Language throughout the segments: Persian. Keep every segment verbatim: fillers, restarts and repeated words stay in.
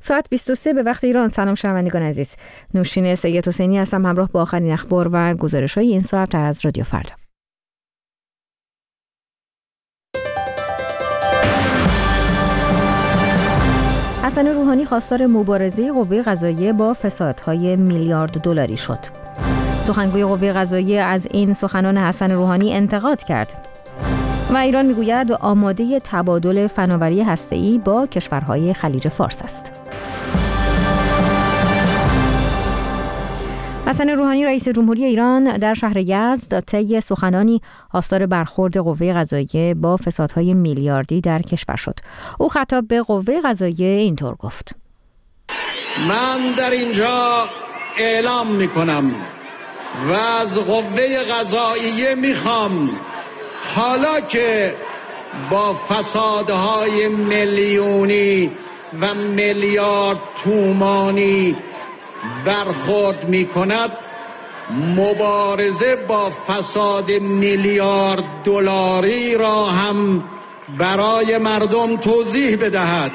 ساعت بیست و سه به وقت ایران. سلام شنوندگان عزیز، نوشین سید حسینی هستم همراه با آخرین اخبار و گزارش‌های این ساعت از رادیو فردا. حسن روحانی خواستار مبارزه قوه قضاییه با فسادهای میلیارد دلاری شد. سخنگوی قوه قضاییه از این سخنان حسن روحانی انتقاد کرد. و ایران میگوید آماده تبادل فناوری هسته‌ای با کشورهای خلیج فارس است. حسن روحانی رئیس جمهوری ایران در شهر یزد طی سخنانی خواستار برخورد قوه قضاییه با فسادهای میلیاردی در کشور شد. او خطاب به قوه قضاییه اینطور گفت: من در اینجا اعلام میکنم و از قوه قضاییه میخوام حالا که با فسادهای میلیونی و میلیارد تومانی برخورد می کند، مبارزه با فساد میلیارد دلاری را هم برای مردم توضیح بدهد.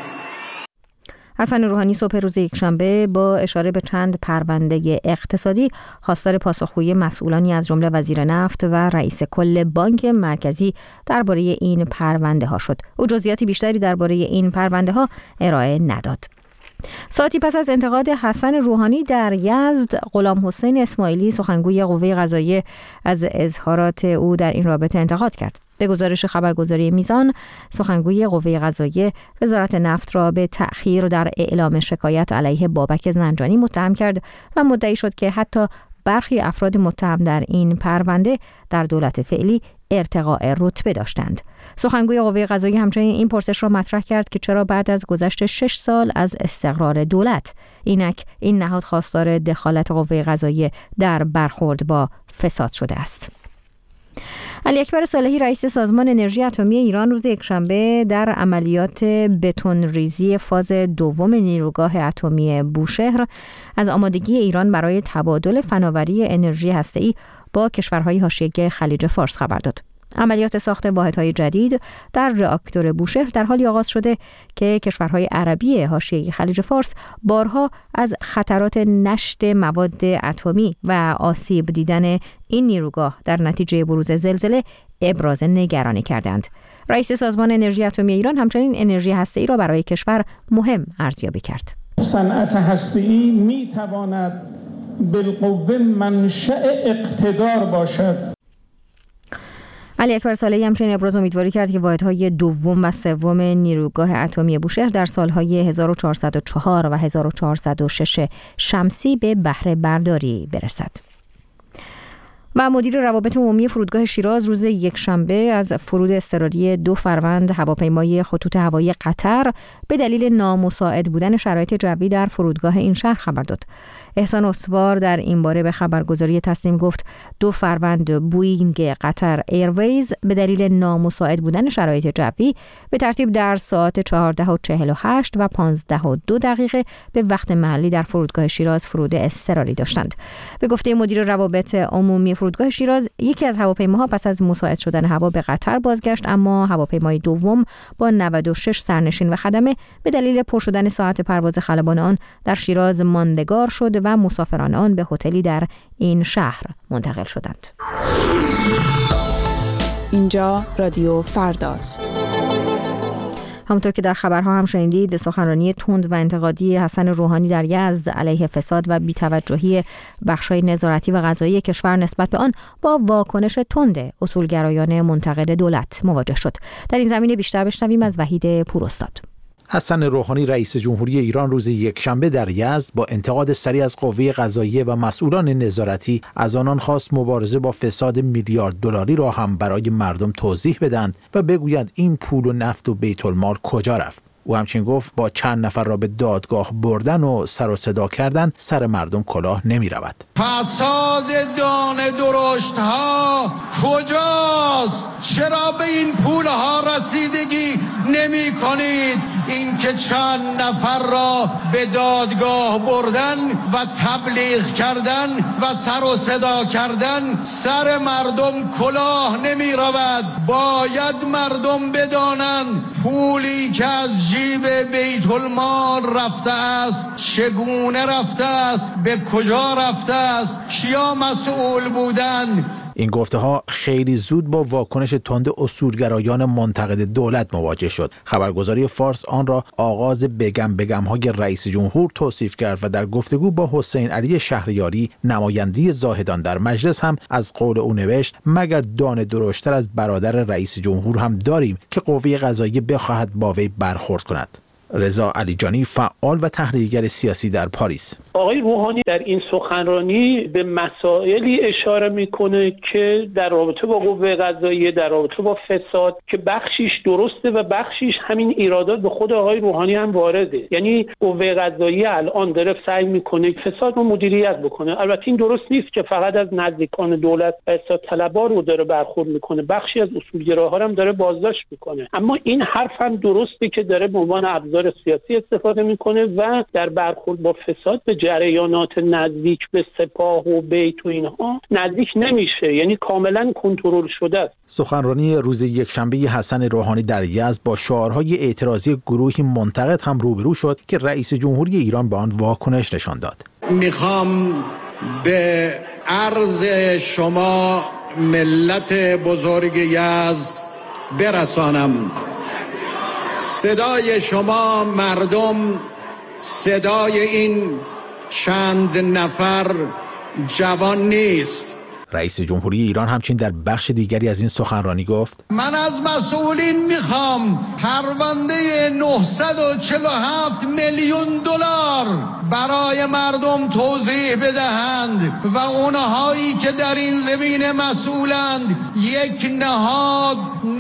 حسن روحانی صبح روز یکشنبه با اشاره به چند پرونده اقتصادی خواستار پاسخگویی مسئولانی از جمله وزیر نفت و رئیس کل بانک مرکزی درباره این پرونده ها شد. او جزئیاتی بیشتری درباره این پرونده ها ارائه نداد. ساعتی پس از انتقاد حسن روحانی در یزد، غلام حسین اسماعیلی سخنگوی قوه قضاییه از اظهارات او در این رابطه انتقاد کرد. به گزارش خبرگزاری میزان، سخنگوی قوه قضاییه وزارت نفت را به تأخیر در اعلام شکایت علیه بابک زنجانی متهم کرد و مدعی شد که حتی برخی افراد متهم در این پرونده در دولت فعلی ارتقاء رتبه داشتند. سخنگوی قوه قضاییه همچنین این پرسش را مطرح کرد که چرا بعد از گذشت شش سال از استقرار دولت اینک این نهاد خواستار دخالت قوه قضاییه در برخورد با فساد شده است. علی اکبر صالحی رئیس سازمان انرژی اتمی ایران روز یکشنبه در عملیات بتون ریزی فاز دوم نیروگاه اتمی بوشهر از آمادگی ایران برای تبادل فناوری انرژی هسته‌ای با کشورهای حاشیه خلیج فارس خبر داد. عملیات ساخت واحدهای جدید در راکتور بوشهر در حالی آغاز شده که کشورهای عربی حاشیه خلیج فارس بارها از خطرات نشت مواد اتمی و آسیب دیدن این نیروگاه در نتیجه بروز زلزله ابراز نگرانی کردند. رئیس سازمان انرژی اتمی ایران همچنین انرژی هسته‌ای را برای کشور مهم ارزیابی کرد. صنعت هسته‌ای می‌تواند بالقوه منشأ اقتدار باشد. علی اکبر صالحی همچنین ابراز امیدواری کرد که واحدهای دوم و سوم نیروگاه اتمی بوشهر در سالهای هزار و چهارصد و چهار و هزار و چهارصد و شش شمسی به بهره برداری برسد. و مدیر روابط عمومی فرودگاه شیراز روز یکشنبه از فرود اضطراری دو فروند هواپیمای خطوط هوایی قطر به دلیل نامساعد بودن شرایط جوی در فرودگاه این شهر خبر داد. احسان استوار در این باره به خبرگزاری تسنیم گفت دو فروند بوئینگ قطر ایرویز به دلیل نامساعد بودن شرایط جوی به ترتیب در ساعت چهارده و چهل و هشت و پانزده و دو دقیقه به وقت محلی در فرودگاه شیراز فرود اضطراری داشتند. به گفته مدیر روابط عمومی فرودگاه شیراز، یکی از هواپیماها پس از مساعد شدن هوا به قطر بازگشت، اما هواپیمای دوم با نود و شش سرنشین و خدمه به دلیل پر شدن ساعت پرواز خلبان آن در شیراز ماندگار شد و مسافران آن به هتلی در این شهر منتقل شدند. اینجا رادیو فرداست. همونطور که در خبرها هم شنیدید، سخنرانی تند و انتقادی حسن روحانی در یزد علیه فساد و بی‌توجهی بخش‌های نظارتی و قضایی کشور نسبت به آن با واکنش تند اصولگرایان منتقد دولت مواجه شد. در این زمینه بیشتر بشنویم از وحید پوراستاد. حسن روحانی رئیس جمهوری ایران روز یکشنبه در یزد با انتقاد سریع از قوه قضاییه و مسئولان نظارتی از آنان خواست مبارزه با فساد میلیارد دلاری را هم برای مردم توضیح بدهند و بگویند این پول و نفت و بیت المال کجا رفت. او همچنین گفت با چند نفر را به دادگاه بردن و سر و صدا کردن سر مردم کلاه نمی رود. فساد دانه درشت ها کجاست؟ چرا به این پول ها رسیدگی نمی کنید؟ اینکه چند نفر را به دادگاه بردن و تبلیغ کردن و سر و صدا کردن سر مردم کلاه نمی رود. باید مردم بدانند پولی که از جیب بیت المال رفته است چگونه رفته است، به کجا رفته است، کیا مسئول بودند. این گفته ها خیلی زود با واکنش تند اصولگرایان منتقد دولت مواجه شد. خبرگزاری فارس آن را آغاز بگم بگم های رئیس جمهور توصیف کرد و در گفتگو با حسین علی شهریاری نماینده زاهدان در مجلس هم از قول او نوشت مگر دانه درشتر از برادر رئیس جمهور هم داریم که قوه قضاییه بخواهد با وی برخورد کند. رضا علیجانی فعال و تحلیلگر سیاسی در پاریس: آقای روحانی در این سخنرانی به مسائلی اشاره میکنه که در رابطه با قوه قضاییه، در رابطه با فساد، که بخشیش درسته و بخشیش همین ایرادات به خود آقای روحانی هم وارده. یعنی قوه قضاییه الان داره سعی میکنه فساد رو مدیریت بکنه. البته این درست نیست که فقط از نزدیکان دولت فساد طلبا رو داره برخورد میکنه، بخشی از اصولگراها هم داره بازداشت میکنه. اما این حرف هم درسته که داره به عنوان ابزار سیاسی استفاده میکنه و در برخورد با فساد به جریانات نزدیک به سپاه و بیت و اینها نزدیک نمیشه، یعنی کاملا کنترل شده است. سخنرانی روز یکشنبه حسن روحانی در یزد با شعارهای اعتراضی گروهی منتقد هم روبرو شد که رئیس جمهوری ایران به آن واکنش نشان داد. میخوام به عرض شما ملت بزرگ یزد برسانم صدای شما مردم، صدای این چند نفر جوان نیست. رئیس جمهوری ایران همچنین در بخش دیگری از این سخنرانی گفت: من از مسئولین میخوام پرونده نهصد و چهل و هفت میلیون دلار برای مردم توضیح بدهند و اونهایی که در این زمینه مسئولند یک نهاد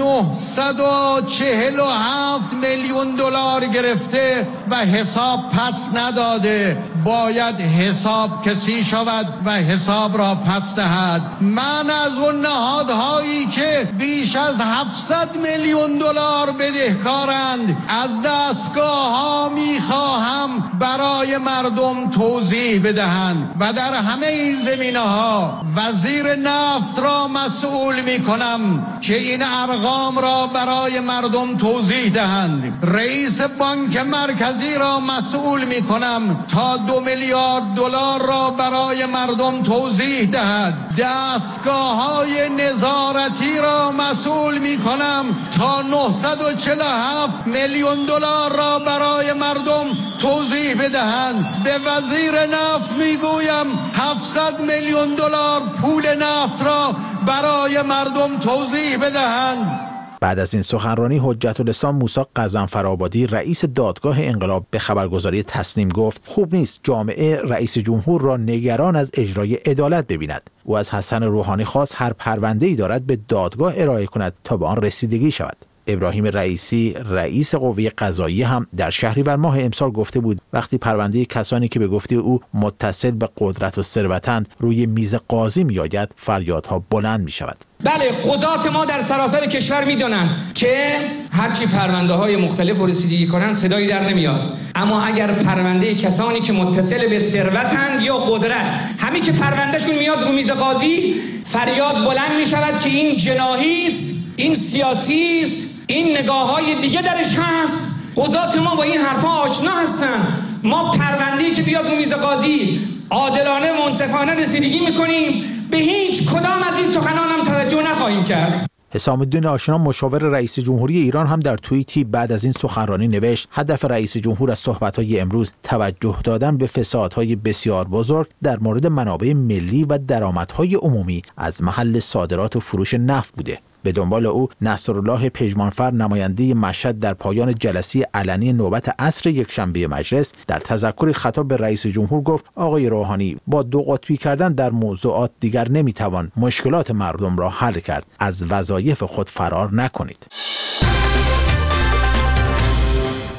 نهصد و چهل و هفت میلیون دلار گرفته و حساب پس نداده، باید حساب کسی شود و حساب را پس دهد. من از اون نهادهایی که بیش از هفتصد میلیون دلار بدهکارند از دستگاه ها میخواهم برای مردم توضیح بدهند و در همه این زمینه ها وزیر نفت را مسئول میکنم که این ارقام را برای مردم توضیح دهند. رئیس بانک مرکزی را مسئول میکنم تا دو میلیارد دلار را برای مردم توضیح دهد. دستگاه های نظارتی را مسئول می کنم تا نهصد و چهل و هفت میلیون دلار را برای مردم توضیح بدهند. به وزیر نفت می گویم هفتصد میلیون دلار پول نفت را برای مردم توضیح بدهند. بعد از این سخنرانی حجت الاسلام موسی غضنفرآبادی رئیس دادگاه انقلاب به خبرگزاری تسنیم گفت خوب نیست جامعه رئیس جمهور را نگران از اجرای عدالت ببیند. او از حسن روحانی خواست هر پرونده‌ای دارد به دادگاه ارائه کند تا به آن رسیدگی شود. ابراهیم رئیسی رئیس قوه قضاییه هم در شهریور ماه امسال گفته بود وقتی پرونده کسانی که به گفته او متصل به قدرت و ثروتند روی میز قاضی میآید فریادها بلند می شود. بله، قضات ما در سراسر کشور میدونن که هرچی پرونده های مختلف رو رسیدگی کنن صدایی در نمیاد، اما اگر پرونده کسانی که متصل به ثروتند یا قدرت همین که پروندهشون میاد رو میز قاضی فریاد بلند می شود که این جناحی است، این سیاسی است، این نگاه های دیگه درش هست. قضات ما با این حرفا آشنا هستن. ما پرونده‌ای که بیاد رو میز قاضی عادلانه و منصفانه رسیدگی میکنیم، به هیچ کدام از این سخنان هم توجه نخواهیم کرد. حسام الدین آشنا مشاور رئیس جمهوری ایران هم در توییتی بعد از این سخنرانی نوشت هدف رئیس جمهور از صحبت‌های امروز توجه دادن به فسادهای بسیار بزرگ در مورد منابع ملی و درآمدهای عمومی از محل صادرات و فروش نفت بوده. به دنبال او نصرالله پژمانفر نماینده مشهد در پایان جلسه علنی نوبت عصر یکشنبه مجلس در تذکر خطاب به رئیس جمهور گفت آقای روحانی با دو قطبی کردن در موضوعات دیگر نمیتوان مشکلات مردم را حل کرد. از وظایف خود فرار نکنید.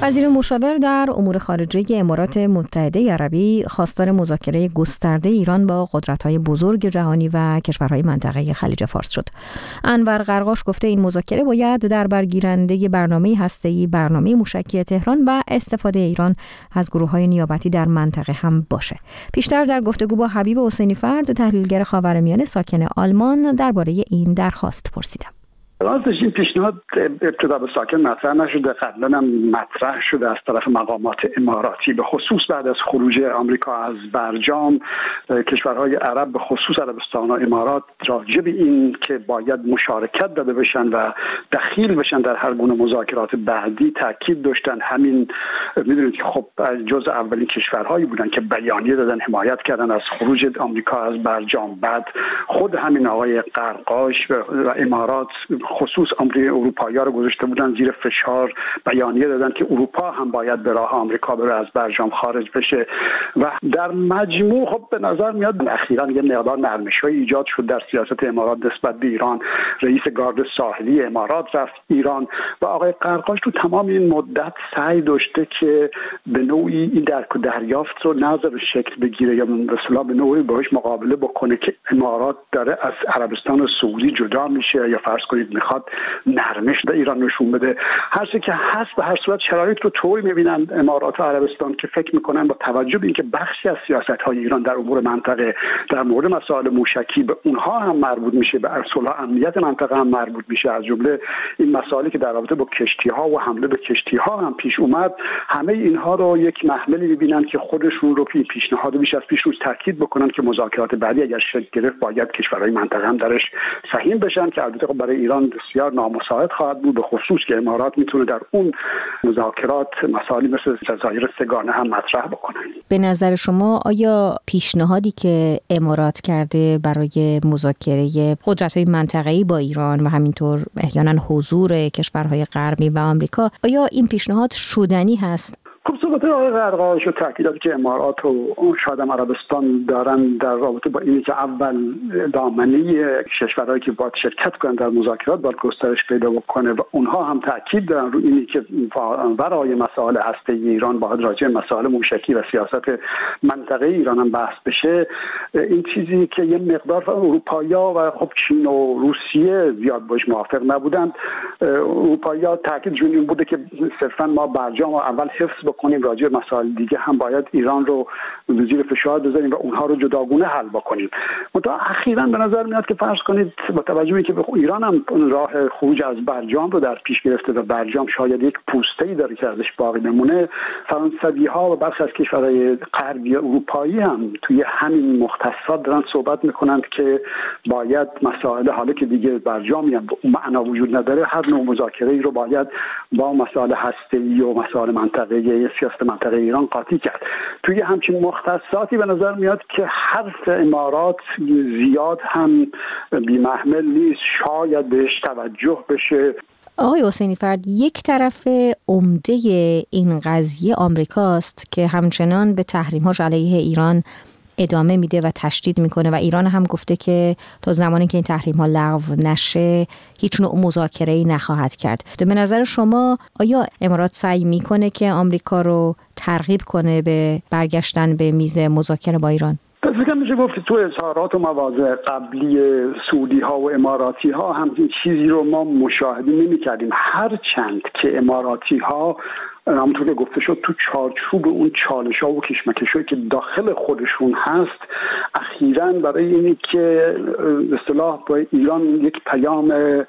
وزیر مشاور در امور خارجه امارات متحده عربی خواستار مذاکره گسترده ایران با قدرت‌های بزرگ جهانی و کشورهای منطقه خلیج فارس شد. انور قرقاش گفته این مذاکره باید در برگیرنده برنامه هسته‌ای، برنامه موشکی تهران و استفاده ایران از گروه‌های نیابتی در منطقه هم باشه. پیشتر در گفتگو با حبیب حسینی فرد، تحلیلگر خاورمیانه ساکن آلمان، درباره این درخواست پرسیدم. راستش این پیشنهاد ابتدا به ساکن مطرح نشده، قبلا هم مطرح شده از طرف مقامات اماراتی، به خصوص بعد از خروج آمریکا از برجام. کشورهای عرب به خصوص عربستان و امارات راجع به این که باید مشارکت داده بشن و دخیل بشن در هر گونه مذاکرات بعدی تاکید داشتن. همین میدونید که خب جز اولین کشورهایی بودن که بیانیه دادن، حمایت کردن از خروج آمریکا از برجام. بعد خود همین آقای قرقاش و امارات خصوص آمریکای اروپایی‌ها رو گذاشته بودن زیر فشار، بیانیه دادن که اروپا هم باید به راه آمریکا بره، از برجام خارج بشه. و در مجموع خب به نظر میاد اخیراً یه مقدار نرمش‌های ایجاد شد در سیاست امارات نسبت به ایران. رئیس گارد ساحلی امارات رفت ایران و آقای قرقاش تو تمام این مدت سعی داشته که به نوعی این درک و دریافت رو نذاره شکل بگیره یا به اصطلاح به نوعی باهاش مقابله بکنه که امارات داره از عربستان و سعودی جدا میشه یا فرض کنید میخواد نرمش به ایران نشون بده. هر چه که هست به هر صورت شرایط رو طوری میبینن امارات و عربستان که فکر میکنن با توجه به اینکه بخشی از سیاست‌های ایران در امور منطقه در مورد مسائل موشکی به اونها هم مربوط میشه، به صلح امنیت منطقه هم مربوط میشه، از جمله این مسائلی که در رابطه با کشتی‌ها و حمله به کشتی‌ها هم پیش اومد، همه اینها رو یک محملی میبینن که خودشون رو که پیشنهاد بیش از پیش روز تاکید بکنن که مذاکرات بعدی اگر شکل گرفت باید کشورهای منطقه هم درش سهیم بشن، که البته برای ایران بسیار نامساعد خواهد بود، به خصوص که امارات میتونه در اون مذاکرات مسائلی مثل جزایر سگانه هم مطرح بکنه. به نظر شما آیا پیشنهادی که امارات کرده برای مذاکره قدرت‌های منطقه‌ای با ایران و همینطور احیانا حضور کشورهای غربی و آمریکا، آیا این پیشنهاد شدنی هست؟ خب صحبت آقای قرقاش و تاکیداتی که امارات و شاید هم عربستان دارن در رابطه با اینی که اول دامنه کشورهایی که باید شرکت کنن در مذاکرات باید گسترش پیدا بکنه و اونها هم تاکید دارن رو اینی که برای مسائل هسته‌ای ایران باید راجع به مسائل موشکی و سیاست منطقه ایران هم بحث بشه. این چیزی که یه مقدار اروپایی‌ها و خب چین و روسیه زیاد باش موافق نبودند. اروپایی‌ها تاکیدشون این بوده که صرفا ما برجام اول حفظ بکنیم، راجع به مسائل دیگه هم باید ایران رو زیر فشار بذاریم و اونها رو جداگونه حل بکنیم. منتها اخیراً به نظر میاد که فرض کنید با توجه به اینکه ایران هم راه خروج از برجام رو در پیش گرفته و برجام شاید یک پوسته‌ای داره که ازش باقی بمونه، فرانسوی‌ها و بخش از کشورهای غربی اروپایی هم توی همین مختصات دارن صحبت میکنند که باید مسائل حالا که دیگه برجامی هم معنا وجود نداره، هر نوع مذاکره‌ای رو باید با مسائل هسته‌ای و مسائل منطقه‌ای سیاست منطقه ایران قاطی کرد. توی همچین مختصاتی به نظر میاد که حرف امارات زیاد هم بی‌محمل نیست، شاید بهش توجه بشه. آقای حسینی فرد، یک طرف عمده این قضیه آمریکاست که همچنان به تحریم‌هاش علیه ایران ادامه میده و تشدید میکنه و ایران هم گفته که تا زمانی که این تحریم ها لغو نشه هیچ نوع مذاکره‌ای نخواهد کرد. به نظر شما آیا امارات سعی میکنه که آمریکا رو ترغیب کنه به برگشتن به میز مذاکره با ایران؟ فکر میشه گفت تو اظهارات و مواضع قبلی سعودی ها و اماراتی ها هم این چیزی رو ما مشاهده نمی کردیم، هر چند که اماراتی ها همونطور که گفته شد تو چارچوب اون چالش ها و کشمکشایی که داخل خودشون هست اخیراً برای اینی که اصطلاح با ایران یک پیام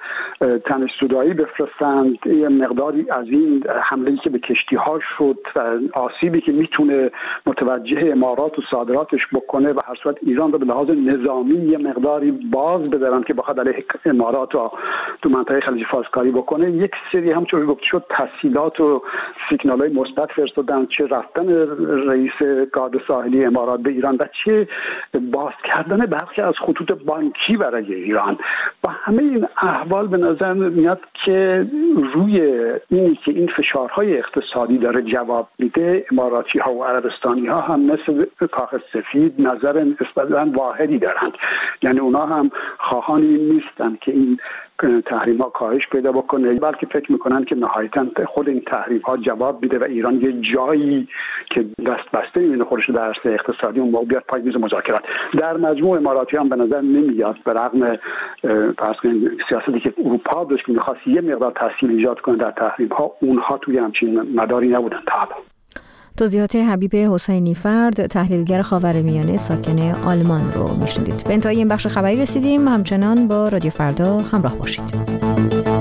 تنش‌زدایی بفرستند، یه مقداری از این حمله‌ای که به کشتی ها شد و آسیبی که میتونه متوجه امارات و صادراتش بکنه و هر صورت ایران رو به لحاظ نظامی یه مقداری باز بدارن که بخواد علیه امارات و تو منطقه خلیج فارس کاری بکنه. یک سری همونطور که گفته شد تسهیلات و سیگنال‌های مثبت فرستادن، چه رفتن رئیس گارد ساحلی امارات به ایران و چه باز کردن برخی از خطوط بانکی برای ایران و همه این احوال به نظر میاد که روی اینی که این فشارهای اقتصادی داره جواب میده، اماراتی ها و عربستانی ها هم مثل کاخ سفید نظر نسبتاً واحدی دارند. یعنی اونا هم خواهان این نیستن که این تحریم ها کاهش پیدا بکنه، بلکه فکر میکنن که نهایتاً خود این تحریم ها جواب بیده و ایران یه جایی که دست بسته میبینه خودش در عرصه اقتصادی اون موقع بیاد پای میز مذاکرات. در مجموع اماراتی هم به نظر نمیاد به رغم فرض کنید سیاستی که اروپا داشت که میخواست یه مقدار تاثیر ایجاد کنه در تحریم ها، اونها توی همچین مداری نبودن تا حالا. توضیحات حبیب حسینی فرد، تحلیلگر خاورمیانه ساکن آلمان رو میشنیدید. به انتهای این بخش خبری رسیدیم. همچنان با رادیو فردا همراه باشید.